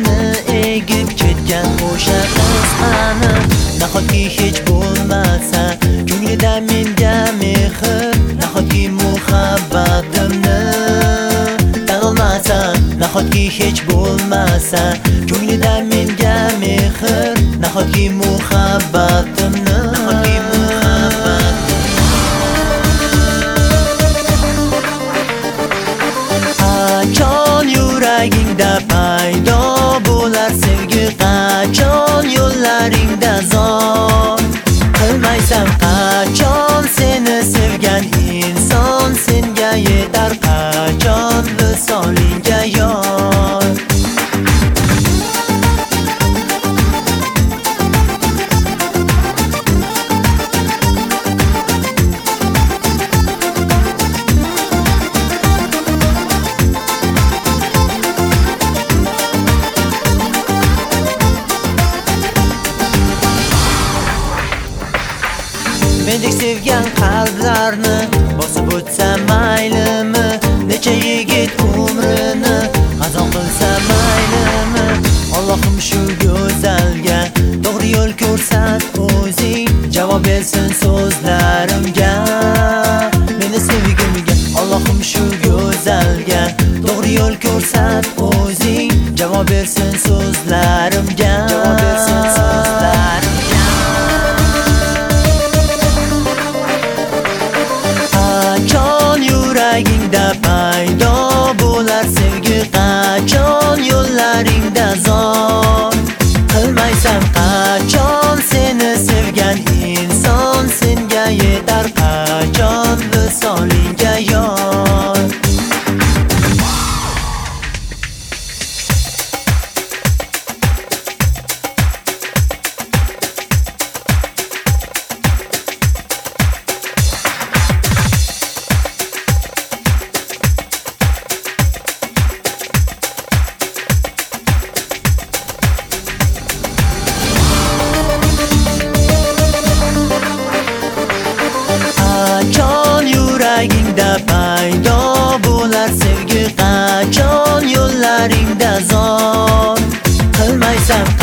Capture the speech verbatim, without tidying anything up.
ko'nglimni egib ketgan o'sha qiz qani? Nahotki hech bo'lmasa ko'nglida menga mehr, nahotki muhabbatimni tan olmasa, nahotki hech bo'lmasa ko'nglida menga mehr, nahotki muhabbatimni nahotki qachon yuragingda paydo bo'lar sevgi, qachon yo'llaringda zor qilmaysan, qachon seni sevgan inson senga yetar, qachon visolingga yor. Mendek sevgan qalblarni bosib o'tsa maylimi? Necha yigit umrini qazon qilsa maylimi? Allohim shu go'zalga to'g'ri yo'l ko'rsat o'zing, javob bersin so'zlarimga, meni sevgimga. Allohim shu go'zalga to'g'ri yo'l ko'rsat o'zing, javob bersin so'zlarimga, javob bersin so'zlarimga. Qachon yuragingda paydo bo'lar sevgi, qachon yo'llaringda zor qilmaysan, qachon seni sevgan inson senga yetar, qachon visolingga yor. Qachon yuragingda paydo bo'lar sevgi, qachon yo'llaringda zor qilmaysan,